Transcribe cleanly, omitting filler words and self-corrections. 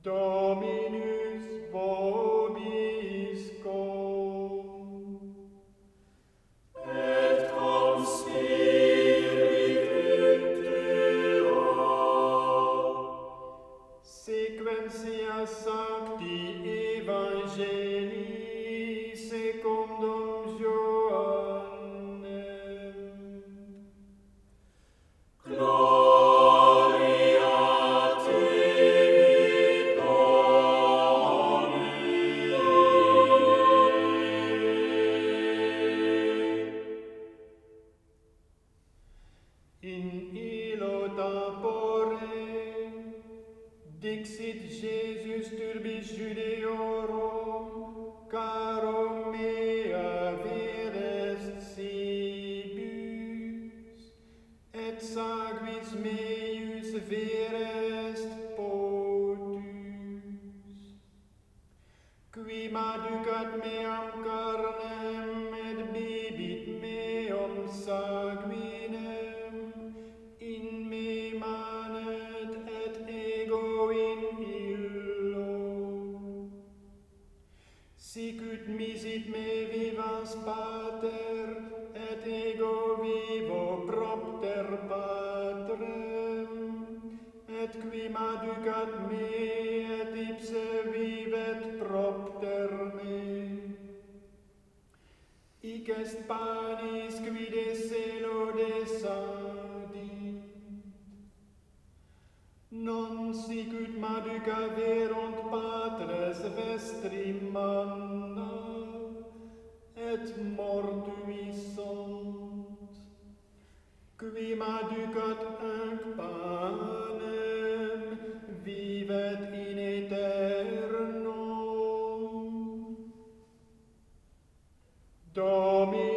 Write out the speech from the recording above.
Dominus vobiscum. Et cum spiritu tuo. Sequentia Sancti Evangelii secundum Johannem. Gloria tibi, Domine. In illo tempore dixit Jesus turbi Judeorum, carum mea vir est Sibus, et sanguis meus vir est potus. Qui maducat meam carnem et bibit meum sanguinem, in me manet et ego in illo. Sicut misit me vivans pater, et ego vivo propter patrem, et qui maducat me, et ipse vivet propter me. Hic est panis qui de celo descendit. Non sicut maducaverunt patres vestri manna, et mortui sunt. Qui maducat hanc panem, vivet in aeternum. Domine